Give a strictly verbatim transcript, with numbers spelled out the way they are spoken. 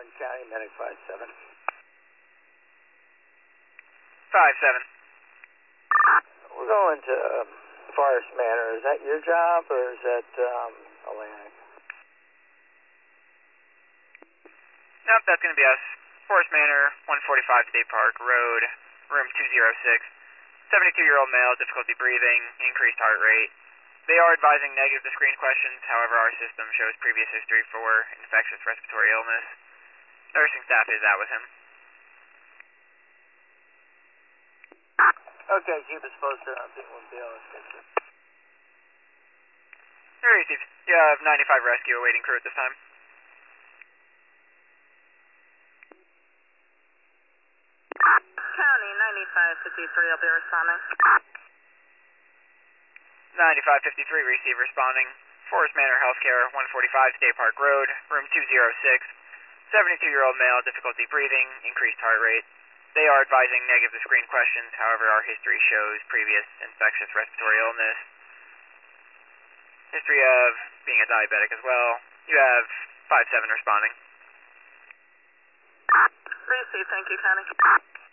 Orange County, Medic five seven. five seven. We're going to um, Forest Manor. Is that your job or is that um, Atlantic? Nope, that's going to be us. Forest Manor, one forty-five State Park Road, room two oh six. seventy-two-year-old male, difficulty breathing, increased heart rate. They are advising negative to screen questions, however our system shows previous history for infectious respiratory illness. Nursing staff is out with him. Okay, keep us posted on P one B L. Received. You have ninety-five rescue awaiting crew at this time. County, ninety-five fifty-three, I'll be responding. ninety-five fifty-three, receive responding. Forest Manor Healthcare, one forty-five State Park Road, room two oh six. seventy-two-year-old male, difficulty breathing, increased heart rate. They are advising negative to screen questions, however our history shows previous infectious respiratory illness. History of being a diabetic as well. You have five seven responding. Receive, thank you, County.